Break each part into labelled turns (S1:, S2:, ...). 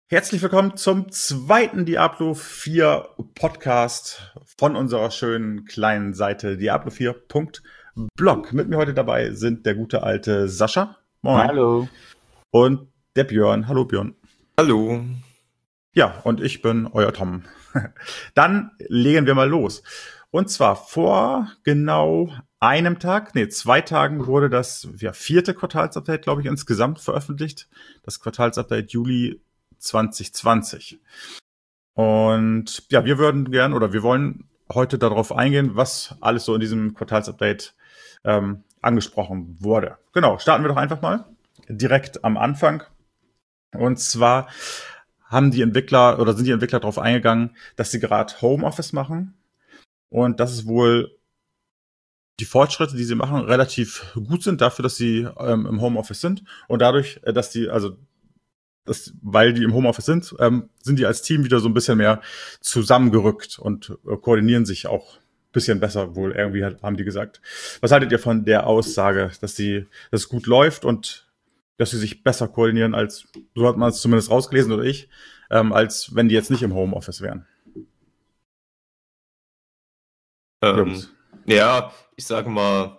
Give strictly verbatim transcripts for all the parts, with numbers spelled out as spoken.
S1: Herzlich willkommen zum zweiten Diablo vier Podcast von unserer schönen kleinen Seite diablo vier punkt blog. Mit mir heute dabei sind der gute alte Sascha.
S2: Moin. Hallo.
S1: Und der Björn. Hallo Björn.
S3: Hallo.
S1: Ja, und ich bin euer Tom. Dann legen wir mal los. Und zwar vor genau einem Tag, nee, zwei Tagen wurde das ja, vierte Quartalsupdate, glaube ich, insgesamt veröffentlicht. Das Quartalsupdate Juli zwanzig zwanzig. Und ja, wir würden gern oder wir wollen heute darauf eingehen, was alles so in diesem Quartalsupdate ähm, angesprochen wurde. Genau, starten wir doch einfach mal direkt am Anfang. Und zwar haben die Entwickler oder sind die Entwickler darauf eingegangen, dass sie gerade Homeoffice machen und dass es wohl die Fortschritte, die sie machen, relativ gut sind dafür, dass sie ähm, im Homeoffice sind und dadurch, dass die, also Das, weil die im Homeoffice sind, ähm, sind die als Team wieder so ein bisschen mehr zusammengerückt und äh, koordinieren sich auch ein bisschen besser, wohl irgendwie hat, haben die gesagt. Was haltet ihr von der Aussage, dass die, dass es gut läuft und dass sie sich besser koordinieren als, so hat man es zumindest rausgelesen oder ich, ähm, als wenn die jetzt nicht im Homeoffice wären?
S3: Ähm, ja, ich sage mal,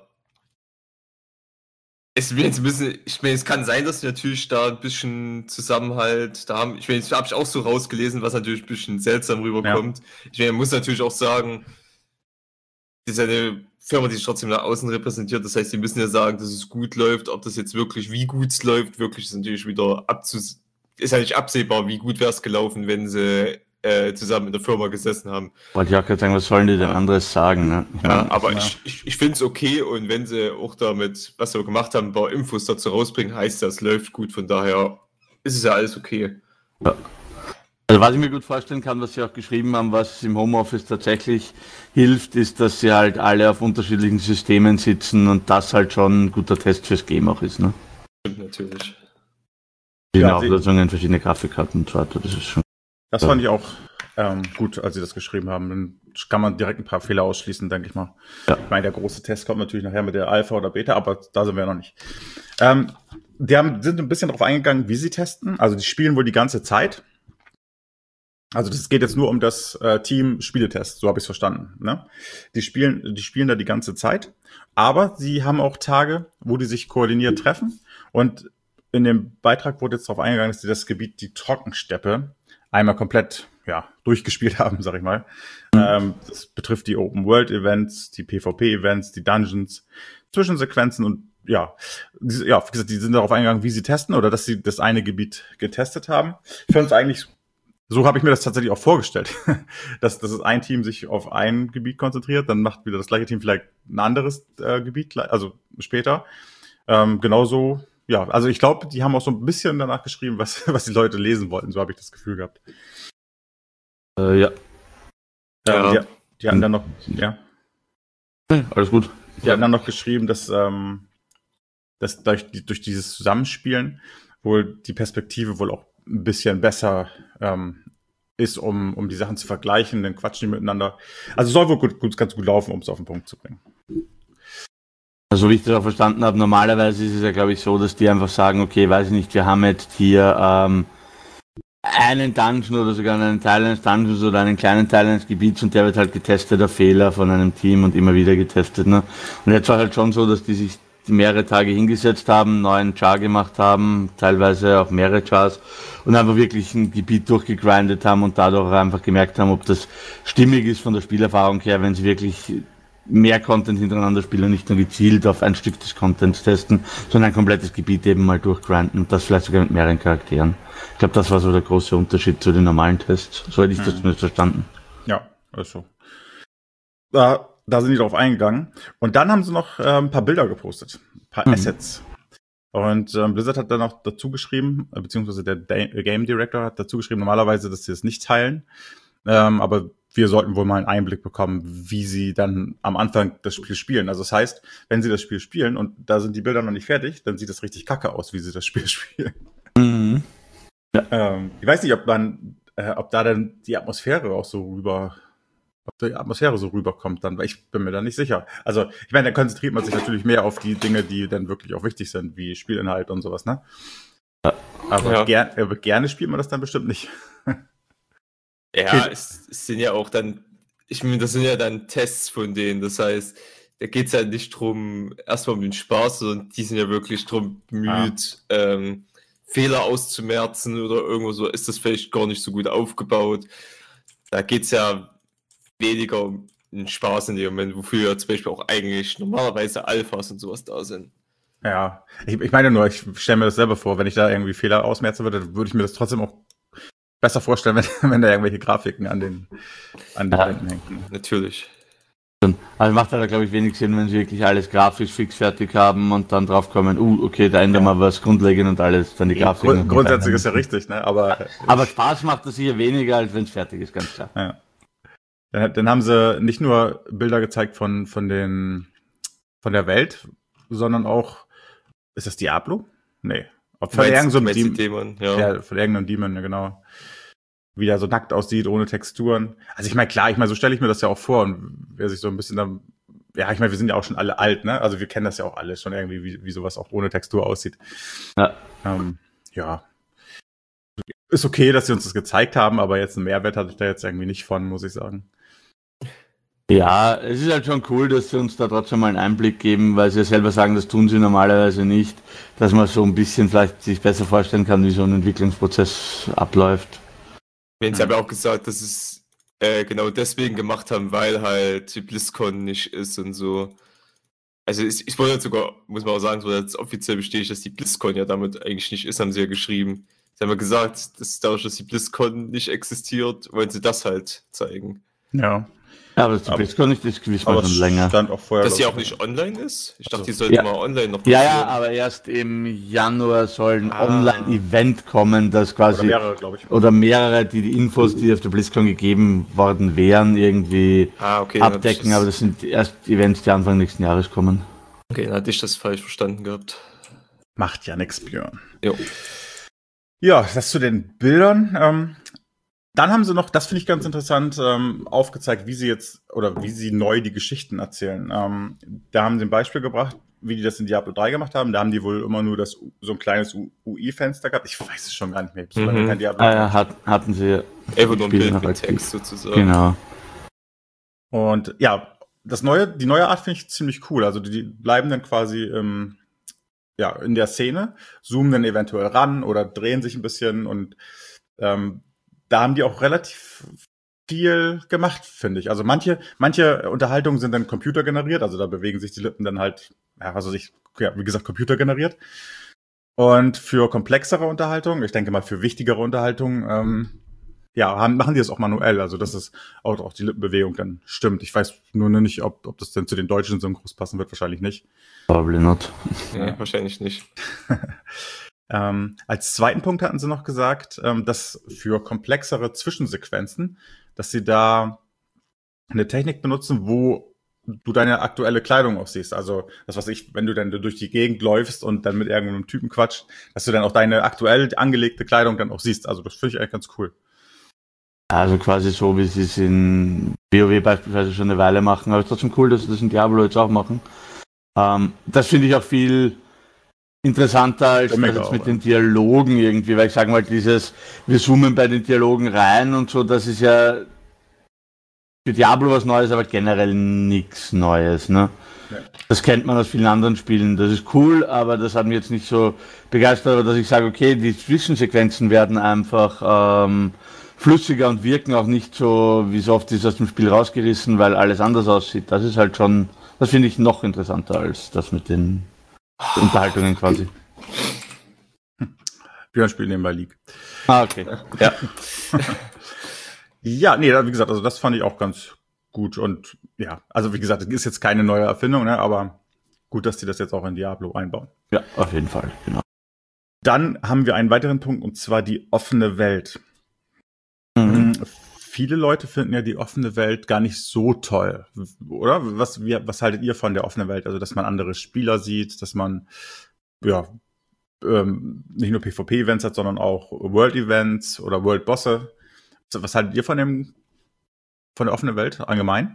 S3: Es wird jetzt ein bisschen, ich meine, es kann sein, dass wir natürlich da ein bisschen Zusammenhalt da haben. Ich meine, das habe ich auch so rausgelesen, was natürlich ein bisschen seltsam rüberkommt. Ja. Ich meine, man muss natürlich auch sagen, das ist eine Firma, die sich trotzdem nach außen repräsentiert. Das heißt, die müssen ja sagen, dass es gut läuft. Ob das jetzt wirklich, wie gut es läuft, wirklich ist natürlich wieder abzus... Ist ja nicht absehbar, wie gut wäre es gelaufen, wenn sie äh, zusammen in der Firma gesessen haben.
S2: Wollte ich auch gerade sagen, was sollen die denn anderes sagen? Ne?
S3: Ich ja, meine, aber ja. ich, ich, ich finde es okay und wenn sie auch damit, was sie gemacht haben, ein paar Infos dazu rausbringen, heißt das, läuft gut, von daher ist es ja alles okay.
S2: Ja. Also was ich mir gut vorstellen kann, was sie auch geschrieben haben, was im Homeoffice tatsächlich hilft, ist, dass sie halt alle auf unterschiedlichen Systemen sitzen und das halt schon ein guter Test fürs Game auch ist. Ne?
S3: Stimmt natürlich.
S2: Verschiedene ja, Auflösungen, verschiedene Grafikkarten und so weiter, das ist schon...
S1: Das fand ich auch ähm, gut, als sie das geschrieben haben. Dann kann man direkt ein paar Fehler ausschließen, denke ich mal. Ja. Ich meine, der große Test kommt natürlich nachher mit der Alpha oder Beta, aber da sind wir noch nicht. Ähm, die haben, sind ein bisschen darauf eingegangen, wie sie testen. Also die spielen wohl die ganze Zeit. Also das geht jetzt nur um das äh, Team Spieletest, so habe ich es verstanden. Ne? Die spielen, die spielen da die ganze Zeit, aber sie haben auch Tage, wo die sich koordiniert treffen. Und in dem Beitrag wurde jetzt darauf eingegangen, dass sie das Gebiet, die Trockensteppe, einmal komplett ja durchgespielt haben, sag ich mal. Mhm. Ähm, das betrifft die Open-World-Events, die PvP-Events, die Dungeons, Zwischensequenzen und ja, die, ja, wie gesagt, die sind darauf eingegangen, wie sie testen oder dass sie das eine Gebiet getestet haben. Ich finde es eigentlich, so habe ich mir das tatsächlich auch vorgestellt, dass, dass ein Team sich auf ein Gebiet konzentriert, dann macht wieder das gleiche Team vielleicht ein anderes äh, Gebiet, also später. Ähm, genauso. Ja, also ich glaube, die haben auch so ein bisschen danach geschrieben, was, was die Leute lesen wollten. So habe ich das Gefühl gehabt.
S2: Äh, ja.
S1: ja. Die, die hatten dann noch, ja.
S2: Alles gut.
S1: Die hatten dann noch geschrieben, dass, ähm, dass durch, durch dieses Zusammenspielen wohl die Perspektive wohl auch ein bisschen besser ähm, ist, um, um die Sachen zu vergleichen, dann quatschen die miteinander. Also soll wohl gut, gut, ganz gut laufen, um es auf den Punkt zu bringen.
S2: Also wie ich das auch verstanden habe, normalerweise ist es ja, glaube ich, so, dass die einfach sagen, okay, weiß ich nicht, wir haben jetzt hier ähm, einen Dungeon oder sogar einen Teil eines Dungeons oder einen kleinen Teil eines Gebiets und der wird halt getestet, der Fehler von einem Team und immer wieder getestet. Ne? Und jetzt war halt schon so, dass die sich mehrere Tage hingesetzt haben, einen neuen Char gemacht haben, teilweise auch mehrere Chars und einfach wirklich ein Gebiet durchgegrindet haben und dadurch einfach gemerkt haben, ob das stimmig ist von der Spielerfahrung her, wenn sie wirklich mehr Content hintereinander spielen und nicht nur gezielt auf ein Stück des Contents testen, sondern ein komplettes Gebiet eben mal durchgrinden und das vielleicht sogar mit mehreren Charakteren. Ich glaube, das war so der große Unterschied zu den normalen Tests. So hätte ich mhm. das zumindest verstanden.
S1: Ja, ist so. Da, da sind die drauf eingegangen. Und dann haben sie noch äh, ein paar Bilder gepostet. Ein paar mhm. Assets. Und ähm, Blizzard hat dann noch dazu geschrieben, äh, beziehungsweise der da- Game Director hat dazu geschrieben, normalerweise, dass sie es nicht teilen. Ähm, aber wir sollten wohl mal einen Einblick bekommen, wie sie dann am Anfang das Spiel spielen. Also das heißt, wenn sie das Spiel spielen und da sind die Bilder noch nicht fertig, dann sieht das richtig kacke aus, wie sie das Spiel spielen.
S2: Mhm.
S1: Ja. Ähm, ich weiß nicht, ob man, äh, ob da dann die Atmosphäre auch so rüber, ob die Atmosphäre so rüberkommt dann, weil ich bin mir da nicht sicher. Also ich meine, da konzentriert man sich natürlich mehr auf die Dinge, die dann wirklich auch wichtig sind, wie Spielinhalt und sowas, ne? Aber,
S3: Ja.
S1: ger aber gerne spielt man das dann bestimmt nicht.
S3: Ja,
S1: Okay.
S3: es, es sind ja auch dann, ich meine, das sind ja dann Tests von denen, das heißt, da geht es ja nicht drum, erstmal um den Spaß, sondern die sind ja wirklich drum bemüht, ähm, Fehler auszumerzen oder irgendwo so, ist das vielleicht gar nicht so gut aufgebaut. Da geht es ja weniger um den Spaß in dem Moment, wofür ja zum Beispiel auch eigentlich normalerweise Alphas und sowas da sind.
S1: Ja, ich, ich meine nur, ich stelle mir das selber vor, wenn ich da irgendwie Fehler ausmerzen würde, dann würde ich mir das trotzdem auch besser vorstellen, wenn, wenn da irgendwelche Grafiken an den, an den
S2: Ja.
S1: Wänden hängen.
S3: Natürlich.
S2: Also macht halt, glaube ich, wenig Sinn, wenn sie wirklich alles grafisch fix fertig haben und dann drauf kommen, uh, okay, da ändern wir was grundlegend und alles, dann die Grafiken.
S1: Grund,
S2: noch mit
S1: grundsätzlich
S2: reinnehmen.
S1: ist ja richtig, ne? Aber,
S2: Aber Spaß macht das sicher weniger, als wenn es fertig ist, ganz klar.
S1: ja. Dann, dann haben sie nicht nur Bilder gezeigt von, von den, von der Welt, sondern auch, ist das Diablo? Nee. Von
S3: Meinst-
S1: irgendeinem so
S3: meinst die
S1: Dem-
S3: Dämon, ja.
S1: Ja, von irgendeinem Demon, ja, genau. Wie der so nackt aussieht, ohne Texturen. Also ich meine, klar, ich meine, so stelle ich mir das ja auch vor. Und wer sich so ein bisschen dann, ja, ich meine, wir sind ja auch schon alle alt, ne? Also wir kennen das ja auch alle schon irgendwie, wie, wie sowas auch ohne Textur aussieht.
S2: Ja.
S1: Ähm, ja. Ist okay, dass sie uns das gezeigt haben, aber jetzt einen Mehrwert hatte ich da jetzt irgendwie nicht von, muss ich sagen.
S2: Ja, es ist halt schon cool, dass sie uns da trotzdem mal einen Einblick geben, weil sie ja selber sagen, das tun sie normalerweise nicht, dass man so ein bisschen vielleicht sich besser vorstellen kann, wie so ein Entwicklungsprozess abläuft.
S3: Wir haben ja auch gesagt, dass es äh, genau deswegen gemacht haben, weil halt die BlizzCon nicht ist und so. Also ich, ich wollte sogar, muss man auch sagen, so jetzt offiziell bestätigt, dass die BlizzCon ja damit eigentlich nicht ist, haben sie ja geschrieben. Sie haben ja gesagt, dass dadurch, dass die BlizzCon nicht existiert, wollen sie das halt zeigen.
S1: Ja.
S2: Ja, aber das
S1: Aber-
S2: ist nicht, das wissen wir
S1: Aber
S2: schon
S1: es
S2: länger.
S1: stand auch vorher.
S3: Dass sie
S1: glaub
S3: auch
S1: ich.
S3: nicht online ist? Ich dachte,
S1: Ach so.
S3: die sollte
S2: Ja.
S3: mal online noch
S2: Ja, ja,
S3: passieren.
S2: aber erst im Januar soll ein
S3: Ah.
S2: Online-Event kommen, das quasi,
S1: Oder
S2: oder,
S1: mehrere, glaube ich.
S2: mehrere, die die Infos, die auf der BlizzCon gegeben worden wären, irgendwie
S3: Ah, okay. dann hab ich
S2: abdecken,
S3: das,
S2: aber das sind erst Events, die Anfang nächsten Jahres kommen.
S3: Okay, dann hatte ich das falsch verstanden gehabt.
S1: Macht ja nix, Björn.
S3: Jo.
S1: Ja, das zu den Bildern. Ähm, dann haben sie noch, das finde ich ganz interessant, ähm, aufgezeigt, wie sie jetzt oder wie sie neu die Geschichten erzählen. Ähm, da haben sie ein Beispiel gebracht, wie die das in Diablo drei gemacht haben. Da haben die wohl immer nur das so ein kleines U I-Fenster gehabt. Ich weiß es schon gar nicht mehr. Ich hab so lange
S3: Mhm.
S1: kein Diablo.
S2: Ah, ja, hat, hatten sie.
S3: Einfach nur ein
S2: Spielen
S3: Bild
S2: noch
S3: mit
S2: aktiv.
S3: Text sozusagen.
S2: Genau.
S1: Und ja, das neue, die neue Art finde ich ziemlich cool. Also die, die bleiben dann quasi ähm, ja, in der Szene, zoomen dann eventuell ran oder drehen sich ein bisschen und ähm, da haben die auch relativ viel gemacht, finde ich. Also manche, manche Unterhaltungen sind dann computergeneriert, also da bewegen sich die Lippen dann halt, ja, also sich, ja, wie gesagt, computergeneriert. Und für komplexere Unterhaltungen, ich denke mal für wichtigere Unterhaltungen, ähm, ja, haben, machen die das auch manuell, also dass es auch, auch die Lippenbewegung dann stimmt. Ich weiß nur noch nicht, ob, ob das denn zu den deutschen Synchros passen wird, wahrscheinlich nicht.
S2: Probably not.
S3: Nee, wahrscheinlich nicht.
S1: Ähm, als zweiten Punkt hatten sie noch gesagt, ähm, dass für komplexere Zwischensequenzen, dass sie da eine Technik benutzen, wo du deine aktuelle Kleidung auch siehst. Also das, was ich, wenn du dann durch die Gegend läufst und dann mit irgendeinem Typen quatscht, dass du dann auch deine aktuell angelegte Kleidung dann auch siehst. Also das finde ich eigentlich ganz cool.
S2: Also quasi so, wie sie es in WoW beispielsweise schon eine Weile machen. Aber es ist trotzdem cool, dass sie das in Diablo jetzt auch machen. Ähm, das finde ich auch viel interessanter als
S1: Mega
S2: das jetzt
S1: auch,
S2: mit
S1: ja.
S2: den Dialogen irgendwie, weil ich sage mal, dieses, wir zoomen bei den Dialogen rein und so, das ist ja für Diablo was Neues, aber generell nichts Neues, ne?
S1: Ja.
S2: Das kennt man aus vielen anderen Spielen, das ist cool, aber das hat mich jetzt nicht so begeistert, aber dass ich sage, okay, die Zwischensequenzen werden einfach ähm, flüssiger und wirken auch nicht so, wie so oft ist aus dem Spiel rausgerissen, weil alles anders aussieht. Das ist halt schon, das finde ich noch interessanter als das mit den Unterhaltungen quasi.
S1: Björn spielt nebenbei League.
S2: Ah, okay.
S3: Ja.
S1: Ja, nee, wie gesagt, also das fand ich auch ganz gut und ja, also wie gesagt, das ist jetzt keine neue Erfindung, ne, aber gut, dass die das jetzt auch in Diablo einbauen.
S2: Ja, auf jeden Fall, genau.
S1: Dann haben wir einen weiteren Punkt und zwar die offene Welt.
S2: Mhm.
S1: Viele Leute finden ja die offene Welt gar nicht so toll, oder? Was, wie, was haltet ihr von der offenen Welt? Also, dass man andere Spieler sieht, dass man ja ähm, nicht nur PvP-Events hat, sondern auch World-Events oder World-Bosse. Was haltet ihr von dem von der offenen Welt allgemein?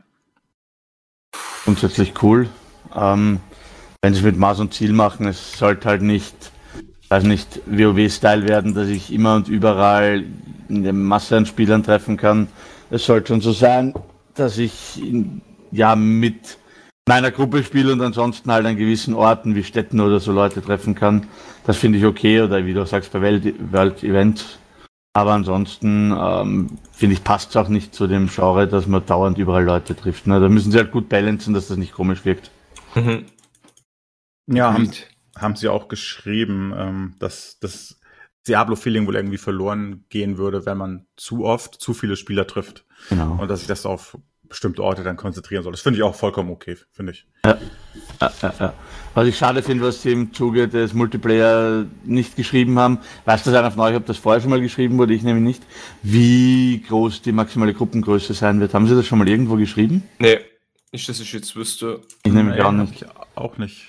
S2: Grundsätzlich cool. Ähm, wenn sie es mit Maß und Ziel machen, es sollte halt nicht weiß nicht, WoW-Style werden, dass ich immer und überall eine Masse an Spielern treffen kann. Es sollte schon so sein, dass ich in, ja mit meiner Gruppe spiele und ansonsten halt an gewissen Orten wie Städten oder so Leute treffen kann. Das finde ich okay, oder wie du sagst, bei Welt-Events. Aber ansonsten ähm, finde ich, passt es auch nicht zu dem Genre, dass man dauernd überall Leute trifft. Ne? Da müssen sie halt gut balancen, dass das nicht komisch wirkt.
S3: Mhm.
S1: Ja, haben, haben sie auch geschrieben, ähm, dass das Diablo-Feeling wohl irgendwie verloren gehen würde, wenn man zu oft zu viele Spieler trifft.
S2: Genau.
S1: Und dass sich das auf bestimmte Orte dann konzentrieren soll. Das finde ich auch vollkommen okay, finde ich.
S2: Ja. Ja, ja, ja. Was ich schade finde, was sie im Zuge des Multiplayer nicht geschrieben haben, weiß das einer von euch, ob das vorher schon mal geschrieben wurde, ich nämlich nicht, wie groß die maximale Gruppengröße sein wird. Haben sie das schon mal irgendwo geschrieben?
S3: Nee, nicht, dass ich jetzt wüsste.
S2: Ich nehme
S1: nee,
S2: auch nicht.
S1: Ich auch nicht.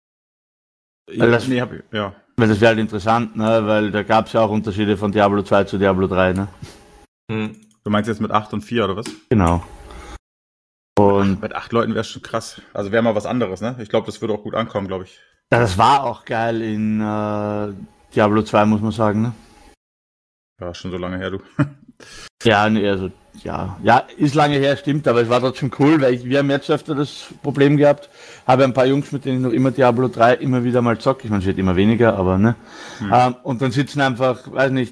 S2: Weil das,
S1: nee, hab ich, ja.
S2: weil das wäre halt interessant, ne? Weil da gab es ja auch Unterschiede von Diablo zwei zu Diablo drei. Ne?
S3: Hm.
S1: Du meinst jetzt mit acht und vier oder was?
S2: Genau. Und
S1: mit acht Leuten wäre schon krass. Also wäre mal was anderes, ne? Ich glaube, das würde auch gut ankommen, glaube ich.
S2: Ja, das war auch geil in äh, Diablo zwei, muss man sagen, ne?
S1: Ja, schon so lange her, du.
S2: Ja, nee, also, ja. Ja, ist lange her, stimmt, aber es war trotzdem cool, weil ich, wir haben jetzt öfter das Problem gehabt, habe ein paar Jungs, mit denen ich noch immer Diablo drei immer wieder mal zocke. Ich meine, es wird immer weniger, aber, ne? Hm. Ähm, und dann sitzen einfach, weiß nicht,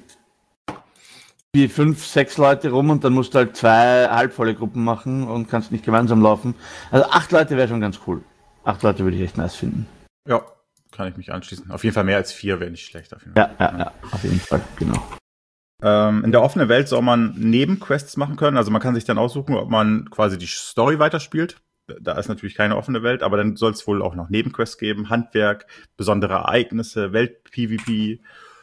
S2: wie fünf, sechs Leute rum und dann musst du halt zwei halbvolle Gruppen machen und kannst nicht gemeinsam laufen. Also acht Leute wäre schon ganz cool. Acht Leute würde ich echt nice finden.
S1: Ja, kann ich mich anschließen. Auf jeden Fall mehr als vier wäre nicht schlecht. Auf jeden Fall.
S2: Ja, ja, ja, auf jeden Fall, genau.
S1: Ähm, in der offenen Welt soll man Nebenquests machen können. Also man kann sich dann aussuchen, ob man quasi die Story weiterspielt. Da ist natürlich keine offene Welt, aber dann soll es wohl auch noch Nebenquests geben. Handwerk, besondere Ereignisse, Welt-PvP.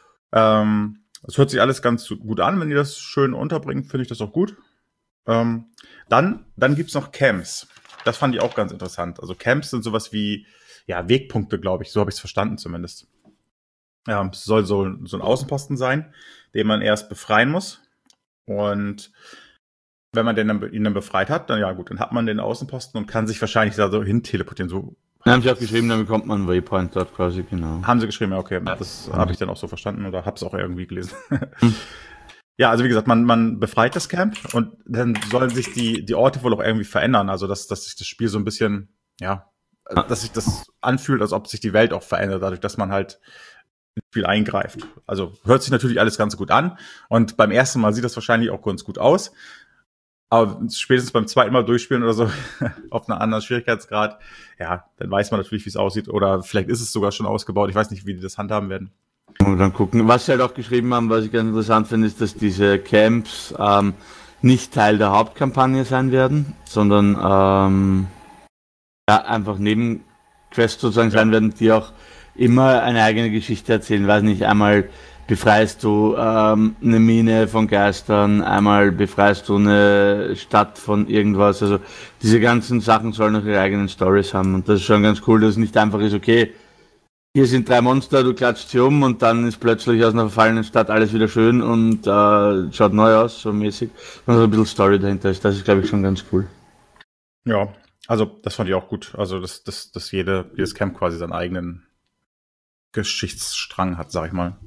S1: Ähm, Das hört sich alles ganz gut an, wenn die das schön unterbringen, finde ich das auch gut. Ähm, dann dann gibt's noch Camps. Das fand ich auch ganz interessant. Also Camps sind sowas wie ja Wegpunkte, glaube ich. So habe ich es verstanden zumindest. Ja, es soll so, so ein Außenposten sein, den man erst befreien muss. Und wenn man den dann, ihn dann befreit hat, dann ja gut, dann hat man den Außenposten und kann sich wahrscheinlich da so hin teleportieren. So
S2: dann haben sie auch geschrieben, dann bekommt man einen Waypoint dort quasi, genau.
S1: Haben sie geschrieben, ja, okay. Das habe ich dann auch so verstanden oder habe es auch irgendwie gelesen. Hm. Ja, also wie gesagt, man, man befreit das Camp und dann sollen sich die, die Orte wohl auch irgendwie verändern. Also dass, dass sich das Spiel so ein bisschen, ja, dass sich das anfühlt, als ob sich die Welt auch verändert, dadurch, dass man halt ins Spiel eingreift. Also hört sich natürlich alles ganz gut an und beim ersten Mal sieht das wahrscheinlich auch ganz gut aus. Aber spätestens beim zweiten Mal durchspielen oder so, auf einer anderen Schwierigkeitsgrad, ja, dann weiß man natürlich, wie es aussieht. Oder vielleicht ist es sogar schon ausgebaut. Ich weiß nicht, wie die das handhaben werden.
S2: Und dann gucken. Was sie halt auch geschrieben haben, was ich ganz interessant finde, ist, dass diese Camps ähm, nicht Teil der Hauptkampagne sein werden, sondern ähm, ja, einfach Nebenquests sozusagen ja. sein werden, die auch immer eine eigene Geschichte erzählen. Weiß nicht, einmal befreist du ähm, eine Mine von Geistern, einmal befreist du eine Stadt von irgendwas. Also diese ganzen Sachen sollen auch ihre eigenen Stories haben. Und das ist schon ganz cool, dass es nicht einfach ist, okay, hier sind drei Monster, du klatscht sie um und dann ist plötzlich aus einer verfallenen Stadt alles wieder schön und äh, schaut neu aus, so mäßig. Und so ein bisschen Story dahinter ist. Das ist, glaube ich, schon ganz cool.
S1: Ja, also das fand ich auch gut. Also dass, dass, dass jede, jedes Camp quasi seinen eigenen Geschichtsstrang hat, sag ich mal.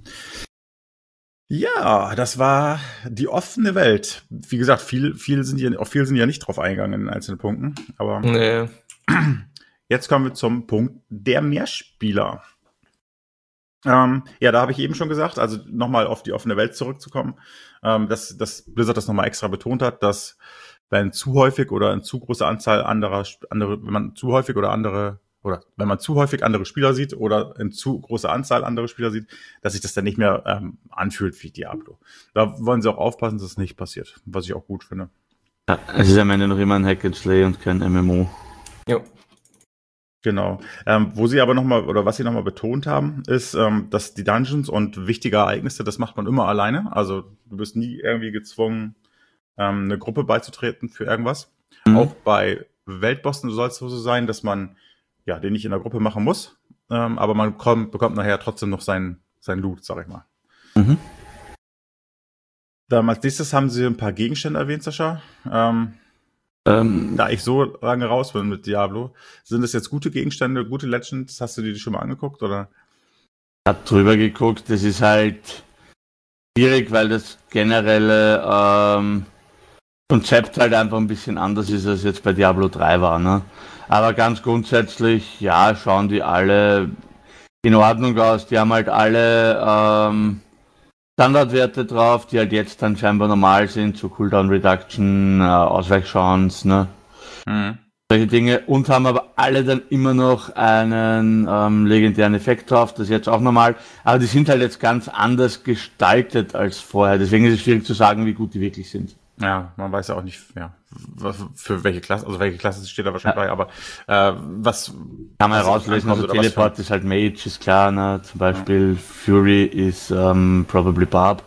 S1: Ja, das war die offene Welt. Wie gesagt, viel, viel sind ja, auf viel sind ja nicht drauf eingegangen in einzelnen Punkten. Aber
S3: nee.
S1: Jetzt kommen wir zum Punkt der Mehrspieler. Ähm, ja, da habe ich eben schon gesagt, also nochmal auf die offene Welt zurückzukommen, ähm, dass, dass Blizzard das nochmal extra betont hat, dass wenn zu häufig oder in zu großer Anzahl anderer, andere, wenn man zu häufig oder andere oder wenn man zu häufig andere Spieler sieht oder in zu großer Anzahl andere Spieler sieht, dass sich das dann nicht mehr ähm, anfühlt wie Diablo. Da wollen sie auch aufpassen, dass es nicht passiert, was ich auch gut finde.
S2: Ja, es ist am Ende noch immer ein Hack and Slay und kein M M O.
S3: Ja.
S1: Genau. Ähm, wo sie aber nochmal, oder was sie nochmal betont haben, ist, ähm, dass die Dungeons und wichtige Ereignisse, das macht man immer alleine. Also du bist nie irgendwie gezwungen, ähm, eine Gruppe beizutreten für irgendwas. Mhm. Auch bei Weltbossen soll es so sein, dass man ja, den nicht in der Gruppe machen muss, ähm, aber man kommt, bekommt nachher trotzdem noch sein, sein Loot, sag ich mal. Mhm. Dann als nächstes haben sie ein paar Gegenstände erwähnt, Sascha. Ähm, ähm, da ich so lange raus bin mit Diablo, sind das jetzt gute Gegenstände, gute Legends? Hast du die schon mal angeguckt, oder?
S2: Hat drüber geguckt, das ist halt schwierig, weil das generelle ähm, Konzept halt einfach ein bisschen anders ist, als jetzt bei Diablo drei war. Ne? Aber ganz grundsätzlich, ja, schauen die alle in Ordnung aus. Die haben halt alle ähm, Standardwerte drauf, die halt jetzt dann scheinbar normal sind, so Cooldown Reduction, äh, Ausweichchance, ne? Mhm. Solche Dinge, und haben aber alle dann immer noch einen ähm, legendären Effekt drauf, das ist jetzt auch normal, aber die sind halt jetzt ganz anders gestaltet als vorher, deswegen ist es schwierig zu sagen, wie gut die wirklich sind.
S1: Ja, man weiß ja auch nicht, ja, für welche Klasse, also welche Klasse steht da wahrscheinlich ja. bei, aber äh, was
S2: kann man herauslesen, also Teleport ist halt Mage, ist klar, ne? Zum Beispiel ja. Fury ist ähm, probably Barb.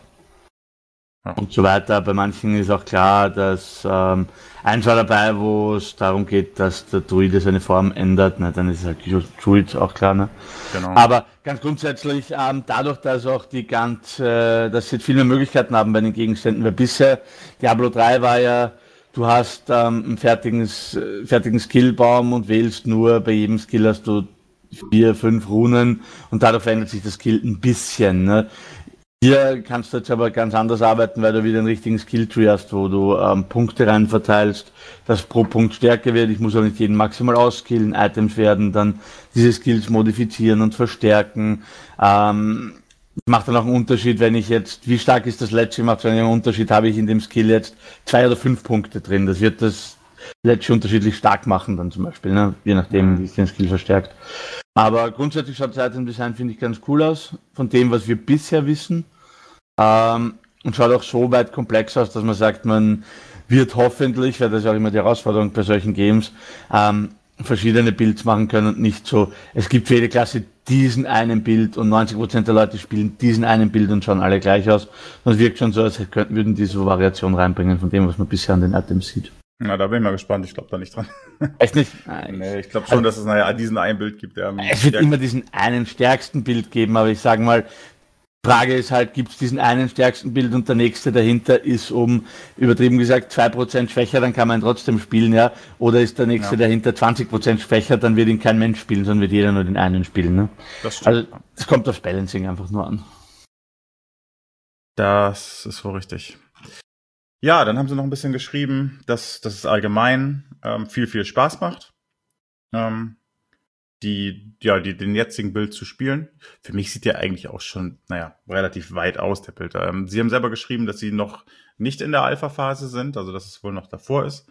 S2: Ja. Und so weiter. Bei manchen ist auch klar, dass ähm, eins war dabei, wo es darum geht, dass der Druide seine Form ändert. Ne? Dann ist es halt Druid auch klar. Ne? Genau. Aber ganz grundsätzlich, ähm, dadurch, dass auch die ganze, äh, dass sie viel mehr Möglichkeiten haben bei den Gegenständen, weil bisher Diablo drei war ja, du hast ähm, einen fertigen, äh, fertigen Skillbaum und wählst nur, bei jedem Skill hast du vier, fünf Runen und dadurch verändert sich das Skill ein bisschen. Ne? Hier kannst du jetzt aber ganz anders arbeiten, weil du wieder einen richtigen Skilltree hast, wo du ähm, Punkte rein verteilst, dass pro Punkt stärker wird. Ich muss auch nicht jeden maximal ausskillen, Items werden dann diese Skills modifizieren und verstärken. Ähm, macht dann auch einen Unterschied, wenn ich jetzt, wie stark ist das Ledge, macht einen Unterschied, habe ich in dem Skill jetzt zwei oder fünf Punkte drin. Das wird das Ledge unterschiedlich stark machen dann zum Beispiel, ne? Je nachdem, wie es den Skill verstärkt. Aber grundsätzlich schaut das Item Design, finde ich, ganz cool aus, von dem, was wir bisher wissen. Ähm, und schaut auch so weit komplex aus, dass man sagt, man wird hoffentlich, weil das ist auch immer die Herausforderung bei solchen Games, ähm, verschiedene Builds machen können und nicht so, es gibt für jede Klasse diesen einen Bild und neunzig Prozent der Leute spielen diesen einen Bild und schauen alle gleich aus. Und es wirkt schon so, als könnten, würden die so Variation reinbringen von dem, was man bisher an den Items sieht.
S1: Na, da bin ich mal gespannt. Ich glaube da nicht dran.
S2: Echt nicht?
S1: Nein, nee, ich glaube schon, also, dass es naja diesen einen Bild gibt. Der
S2: es wird immer diesen einen stärksten Bild geben, aber ich sage mal, Frage ist halt, gibt es diesen einen stärksten Bild und der nächste dahinter ist um, übertrieben gesagt, zwei Prozent schwächer, dann kann man ihn trotzdem spielen, ja? Oder ist der nächste ja. dahinter zwanzig Prozent schwächer, dann wird ihn kein Mensch spielen, sondern wird jeder nur den einen spielen, ne? Das stimmt. Also, es kommt aufs Balancing einfach nur an.
S1: Das ist wohl richtig. Ja, dann haben sie noch ein bisschen geschrieben, dass, dass es allgemein ähm, viel, viel Spaß macht, ähm, die, ja, die, den jetzigen Bild zu spielen. Für mich sieht der eigentlich auch schon, naja, relativ weit aus, der Bild. Ähm, sie haben selber geschrieben, dass sie noch nicht in der Alpha-Phase sind, also dass es wohl noch davor ist.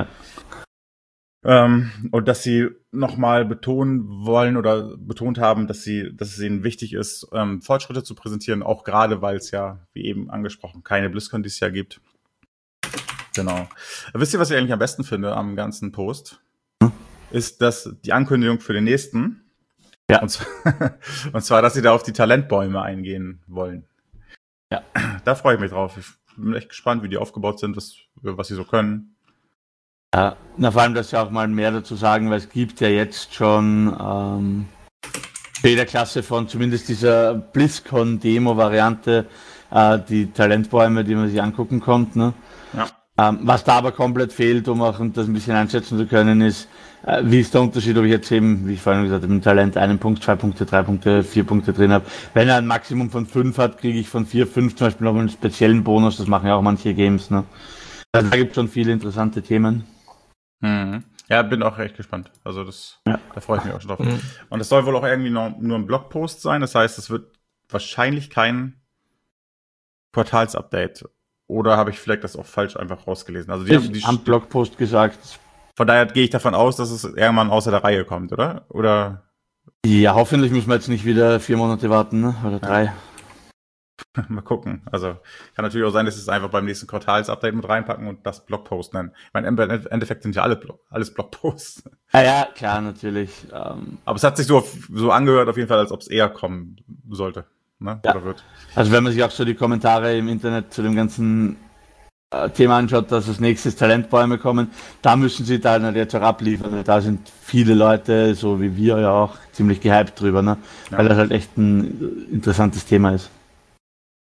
S1: Ähm, und dass sie nochmal betonen wollen oder betont haben, dass sie, dass es ihnen wichtig ist, ähm, Fortschritte zu präsentieren, auch gerade, weil es ja, wie eben angesprochen, keine BlizzCon dieses Jahr gibt. Genau. Wisst ihr, was ich eigentlich am besten finde am ganzen Post? Hm? Ist das die Ankündigung für den nächsten. Ja. Und zwar, und zwar, dass sie da auf die Talentbäume eingehen wollen. Ja. Da freue ich mich drauf. Ich bin echt gespannt, wie die aufgebaut sind, was, was sie so können.
S2: Ja, na, vor allem, dass sie auch mal mehr dazu sagen, weil es gibt ja jetzt schon ähm, für jede Klasse von zumindest dieser BlizzCon-Demo-Variante äh, die Talentbäume, die man sich angucken konnte, ne? Ja. Ähm, was da aber komplett fehlt, um auch das ein bisschen einschätzen zu können, ist, äh, wie ist der Unterschied, ob ich jetzt eben, wie ich vorhin gesagt habe, im Talent einen Punkt, zwei Punkte, drei Punkte, vier Punkte drin habe. Wenn er ein Maximum von fünf hat, kriege ich von vier, fünf zum Beispiel noch einen speziellen Bonus, das machen ja auch manche Games. Ne? Also da gibt es schon viele interessante Themen.
S1: Mhm. Ja, bin auch echt gespannt. Also das, ja. Da freue ich mich auch schon drauf. Mhm. Und es soll wohl auch irgendwie noch, nur ein Blogpost sein, das heißt, es wird wahrscheinlich kein Quartalsupdate. Oder habe ich vielleicht das auch falsch einfach rausgelesen? Also die
S2: haben die am Blogpost gesagt.
S1: Von daher gehe ich davon aus, dass es irgendwann außer der Reihe kommt, oder? Oder?
S2: Ja, hoffentlich müssen wir jetzt nicht wieder vier Monate warten, ne? Oder drei.
S1: Ja. Mal gucken. Also kann natürlich auch sein, dass sie es einfach beim nächsten Quartalsupdate mit reinpacken und das Blogpost nennen. Ich meine, im Endeffekt sind ja alle Blog, alles Blogposts.
S2: Ja, ja, klar, natürlich. Ähm,
S1: Aber es hat sich so, so angehört auf jeden Fall, als ob es eher kommen sollte. Ne?
S2: Ja.
S1: Oder wird.
S2: Also wenn man sich auch so die Kommentare im Internet zu dem ganzen äh, Thema anschaut, dass als nächstes Talentbäume kommen, da müssen sie da halt jetzt auch abliefern. Da sind viele Leute, so wie wir ja auch, ziemlich gehypt drüber, ne? Ja. Weil das halt echt ein interessantes Thema ist.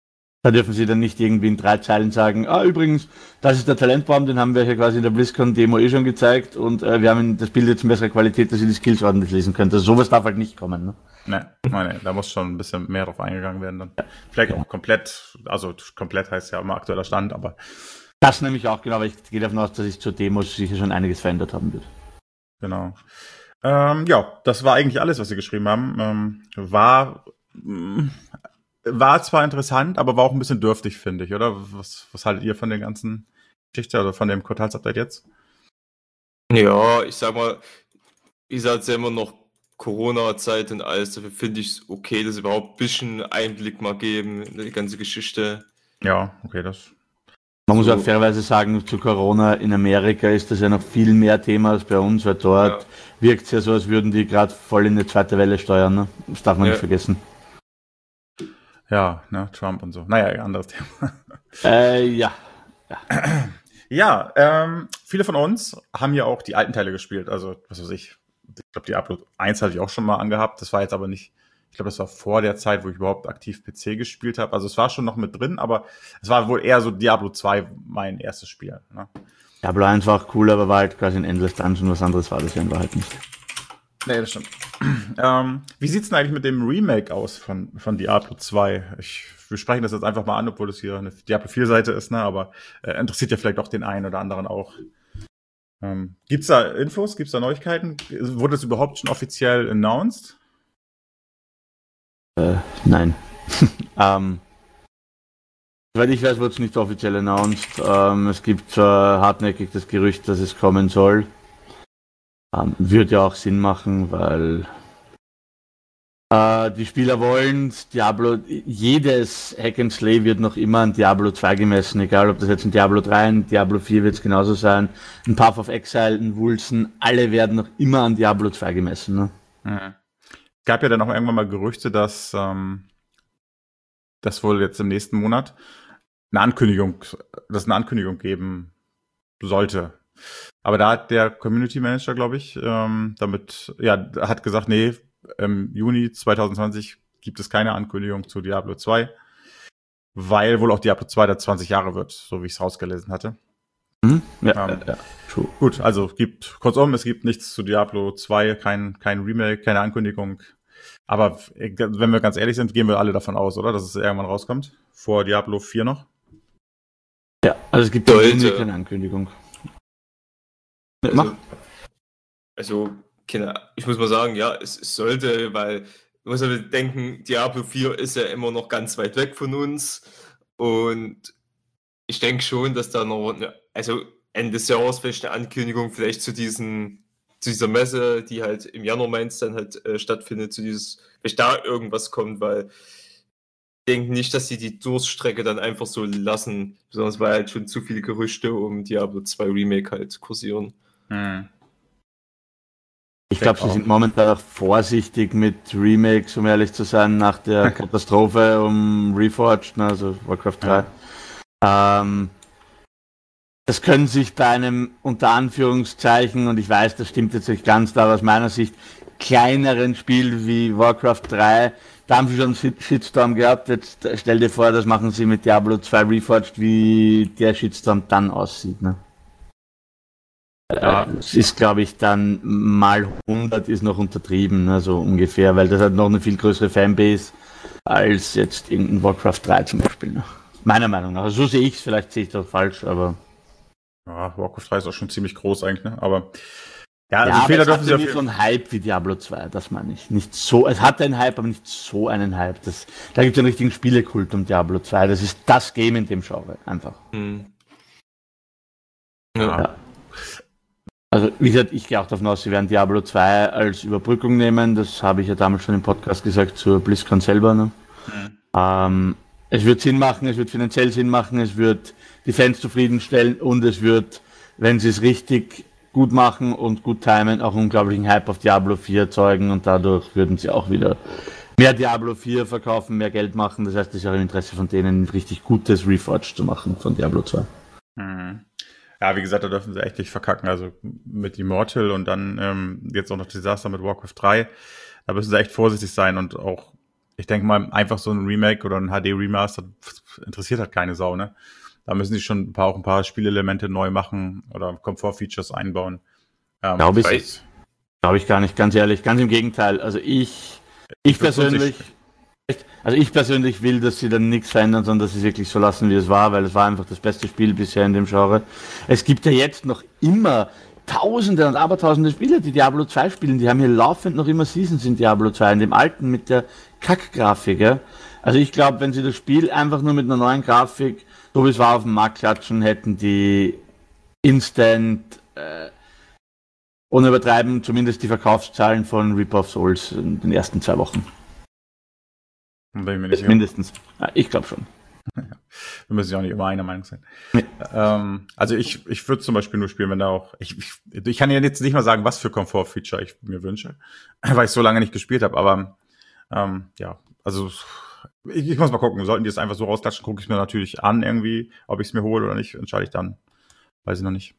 S2: Da dürfen sie dann nicht irgendwie in drei Zeilen sagen, ah, übrigens, das ist der Talentbaum, den haben wir ja quasi in der BlizzCon-Demo eh schon gezeigt und äh, wir haben das Bild jetzt in besserer Qualität, dass ihr die Skills ordentlich lesen könnt. Also sowas darf halt nicht kommen, ne?
S1: Ne, meine, da muss schon ein bisschen mehr drauf eingegangen werden dann. Ja. Vielleicht auch komplett, also komplett heißt ja immer aktueller Stand, aber...
S2: Das nämlich auch, genau, aber ich gehe davon aus, dass sich zur Demo sicher schon einiges verändert haben wird.
S1: Genau. Ähm, ja, das war eigentlich alles, was sie geschrieben haben. Ähm, war... Mh, War zwar interessant, aber war auch ein bisschen dürftig, finde ich, oder? Was, was haltet ihr von der ganzen Geschichte oder von dem Quartals-Update jetzt?
S3: Ja, ich sag mal, wie gesagt, es ist ja immer noch Corona-Zeit und alles. Dafür finde ich es okay, dass sie überhaupt ein bisschen Einblick mal geben in die ganze Geschichte.
S1: Ja, okay, das.
S2: Man muss so. auch fairerweise sagen, zu Corona in Amerika ist das ja noch viel mehr Thema als bei uns, weil dort ja. wirkt es ja so, als würden die gerade voll in die zweite Welle steuern. Ne? Das darf man ja. nicht vergessen.
S1: Ja, ne, Trump und so. Naja, anderes Thema.
S2: Äh, ja.
S1: Ja, ja ähm, viele von uns haben ja auch die alten Teile gespielt. Also, was weiß ich. Ich glaube, Diablo eins hatte ich auch schon mal angehabt. Das war jetzt aber nicht, ich glaube, das war vor der Zeit, wo ich überhaupt aktiv P C gespielt habe. Also, es war schon noch mit drin, aber es war wohl eher so Diablo zwei mein erstes Spiel. Ne?
S2: Diablo eins war auch cool, aber war halt quasi ein Endless Dungeon. Was anderes war das ja in Wahrheit nicht.
S1: Nee, das stimmt. ähm, wie sieht's denn eigentlich mit dem Remake aus von, von Diablo zwei? Ich, wir sprechen das jetzt einfach mal an, obwohl es hier eine Diablo vier Seite ist, ne? Aber äh, interessiert ja vielleicht auch den einen oder anderen auch. Ähm, gibt's da Infos? Gibt's da Neuigkeiten? Wurde es überhaupt schon offiziell announced?
S2: Äh, nein. ähm, soweit ich weiß, wurde es nicht offiziell announced. Ähm, es gibt äh, hartnäckig das Gerücht, dass es kommen soll. Ähm, würde ja auch Sinn machen, weil äh, die Spieler wollen Diablo, jedes Hack and Slay wird noch immer an Diablo zwei gemessen, egal ob das jetzt ein Diablo drei, ein Diablo vier wird es genauso sein, ein Path of Exile, ein Wulsen, alle werden noch immer an Diablo zwei gemessen. Ne?
S1: Mhm. Es gab ja dann auch irgendwann mal Gerüchte, dass ähm, das wohl jetzt im nächsten Monat eine Ankündigung, dass eine Ankündigung geben sollte. Aber da hat der Community Manager, glaube ich, ähm, damit, ja, hat gesagt, nee, im Juni zwanzig zwanzig gibt es keine Ankündigung zu Diablo zwei, weil wohl auch Diablo zwei da zwanzig Jahre wird, so wie ich es rausgelesen hatte.
S2: Mhm. Ja,
S1: ähm,
S2: ja, true.
S1: Gut, also gibt, kurzum, es gibt nichts zu Diablo zwei, kein, kein Remake, keine Ankündigung. Aber wenn wir ganz ehrlich sind, gehen wir alle davon aus, oder? Dass es irgendwann rauskommt. Vor Diablo vier noch.
S2: Ja, also es gibt
S3: Sollte.
S2: keine Ankündigung.
S3: Also, also keine, ich muss mal sagen, ja, es, es sollte, weil du musst ja denken, Diablo vier ist ja immer noch ganz weit weg von uns und ich denke schon, dass da noch, eine, also Ende des Jahres vielleicht eine Ankündigung vielleicht zu diesen, zu dieser Messe, die halt im Januar Mainz dann halt äh, stattfindet, zu dieses, vielleicht da irgendwas kommt, weil ich denke nicht, dass sie die Durststrecke dann einfach so lassen, besonders weil halt schon zu viele Gerüchte um Diablo zwei Remake halt kursieren.
S1: Hm.
S2: Ich glaube, sie sind momentan auch vorsichtig mit Remakes, um ehrlich zu sein, nach der Katastrophe um Reforged, also Warcraft drei. Ja. Ähm, das können sich bei einem, unter Anführungszeichen, und ich weiß, das stimmt jetzt nicht ganz, aber aus meiner Sicht, kleineren Spiel wie Warcraft drei, da haben sie schon einen Shitstorm gehabt, jetzt stell dir vor, das machen sie mit Diablo zwei Reforged, wie der Shitstorm dann aussieht, ne? Ja. Es ist, glaube ich, dann mal hundert ist noch untertrieben, also ungefähr, weil das hat noch eine viel größere Fanbase als jetzt in Warcraft drei zum Beispiel. Ne? Meiner Meinung nach. Also so sehe ich es, vielleicht sehe ich das falsch, aber.
S1: Ja, Warcraft drei ist auch schon ziemlich groß eigentlich, ne? Aber ja, also
S2: ja,
S1: die Fehler
S2: dürfen
S1: sie
S2: nicht so einen Hype wie Diablo zwei, das meine ich. Nicht so, es hat einen Hype, aber nicht so einen Hype. Das, da gibt es einen richtigen Spielekult um Diablo zwei. Das ist das Game in dem Genre, einfach.
S3: Hm.
S2: Ja. ja. Also, wie gesagt, ich gehe auch davon aus, sie werden Diablo zwei als Überbrückung nehmen. Das habe ich ja damals schon im Podcast gesagt zur BlizzCon selber. Ne? Mhm. Ähm, es wird Sinn machen, es wird finanziell Sinn machen, es wird die Fans zufriedenstellen und es wird, wenn sie es richtig gut machen und gut timen, auch unglaublichen Hype auf Diablo vier erzeugen und dadurch würden sie auch wieder mehr Diablo vier verkaufen, mehr Geld machen. Das heißt, es ist auch im Interesse von denen, ein richtig gutes Reforged zu machen von Diablo zwei.
S1: Mhm. Ja, wie gesagt, da dürfen sie echt nicht verkacken. Also mit Immortal und dann ähm, jetzt auch noch Disaster mit Warcraft drei. Da müssen sie echt vorsichtig sein und auch ich denke mal, einfach so ein Remake oder ein H D-Remaster interessiert halt keine Sau, ne? Da müssen sie schon ein paar, auch ein paar Spielelemente neu machen oder Komfort-Features einbauen.
S2: Ähm, Glaube ich, glaube ich gar nicht, ganz ehrlich. Ganz im Gegenteil. Also ich, ich, ich persönlich, also ich persönlich will, dass sie dann nichts verändern, sondern dass sie es wirklich so lassen, wie es war, weil es war einfach das beste Spiel bisher in dem Genre. Es gibt ja jetzt noch immer Tausende und Abertausende Spieler, die Diablo zwei spielen. Die haben hier laufend noch immer Seasons in Diablo zwei, in dem alten mit der Kack-Grafik. Ja? Also ich glaube, wenn sie das Spiel einfach nur mit einer neuen Grafik, so wie es war, auf den Markt klatschen, hätten die instant, äh, ohne übertreiben, zumindest die Verkaufszahlen von Reaper of Souls in den ersten zwei Wochen.
S1: Bin mir nicht
S2: Mindestens. Ja, ich glaube schon.
S1: Wir müssen ja auch nicht immer einer Meinung sein. Nee. Ähm, also ich, ich würde zum Beispiel nur spielen, wenn da auch, ich, ich, ich kann ja jetzt nicht mal sagen, was für Komfort-Feature ich mir wünsche, weil ich so lange nicht gespielt habe, aber ähm, ja, also ich, ich muss mal gucken, sollten die es einfach so rausklatschen, gucke ich mir natürlich an irgendwie, ob ich es mir hole oder nicht, entscheide ich dann, weiß ich noch nicht.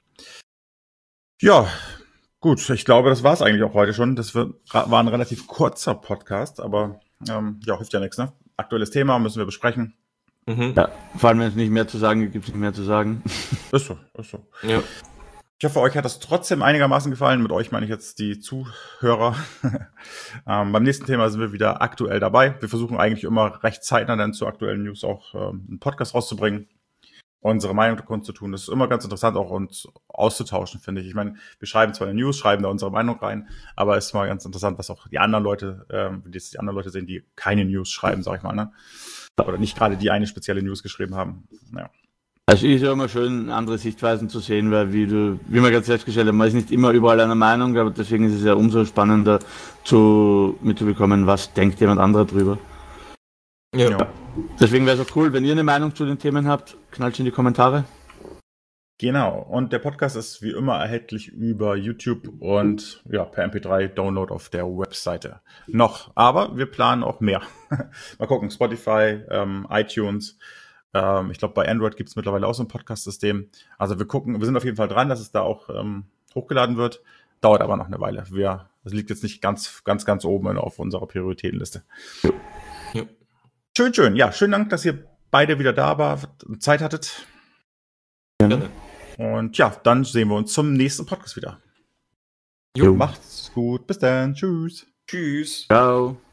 S1: Ja, gut, ich glaube, das war es eigentlich auch heute schon, das wird, war ein relativ kurzer Podcast, aber ähm, ja, hilft ja nichts, ne? Aktuelles Thema müssen wir besprechen.
S2: Mhm. Ja, vor allem, wenn es nicht mehr zu sagen gibt, gibt es nicht mehr zu sagen.
S1: Ist so, ist so. Ja. Ich hoffe, euch hat das trotzdem einigermaßen gefallen. Mit euch meine ich jetzt die Zuhörer. ähm, beim nächsten Thema sind wir wieder aktuell dabei. Wir versuchen eigentlich immer recht zeitnah dann zu aktuellen News auch ähm, einen Podcast rauszubringen, unsere Meinung kundzutun. Das ist immer ganz interessant, auch uns auszutauschen, finde ich. Ich meine, wir schreiben zwar eine News, schreiben da unsere Meinung rein, aber es ist mal ganz interessant, was auch die anderen Leute, ähm, die, die anderen Leute sehen, die keine News schreiben, sag ich mal, ne? Oder nicht gerade die eine spezielle News geschrieben haben. Ja.
S2: Also ist ja immer schön, andere Sichtweisen zu sehen, weil wie du, wie wir gerade festgestellt haben, man ist nicht immer überall einer Meinung, aber deswegen ist es ja umso spannender zu mitzubekommen, was denkt jemand anderer drüber. Ja. ja. Deswegen wäre es auch cool, wenn ihr eine Meinung zu den Themen habt, knallt in die Kommentare.
S1: Genau, und der Podcast ist wie immer erhältlich über YouTube und ja, per M P drei Download auf der Webseite. Noch, aber wir planen auch mehr. Mal gucken, Spotify, ähm, iTunes. Ähm, ich glaube, bei Android gibt es mittlerweile auch so ein Podcast-System. Also wir gucken, wir sind auf jeden Fall dran, dass es da auch ähm, hochgeladen wird. Dauert aber noch eine Weile. Wir, das liegt jetzt nicht ganz, ganz, ganz oben auf unserer Prioritätenliste. Ja. Ja. Schön, schön. Ja, schönen Dank, dass ihr beide wieder da wart und Zeit hattet. Gerne. Und ja, dann sehen wir uns zum nächsten Podcast wieder. Jo, macht's gut. Bis dann. Tschüss.
S3: Tschüss.
S2: Ciao.